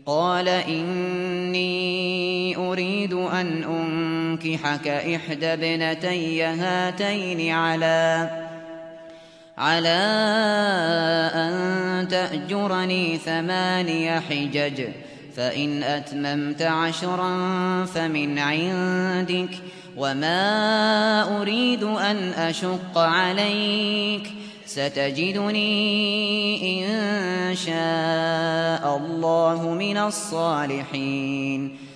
قال إني أريد أن أنكحك إحدى ابنتي هاتين على أن تأجرني 8 حجج، فإن أتممت 10 فمن عندك، وما أريد أن أشق عليك، ستجدني إن شاء الله من الصالحين.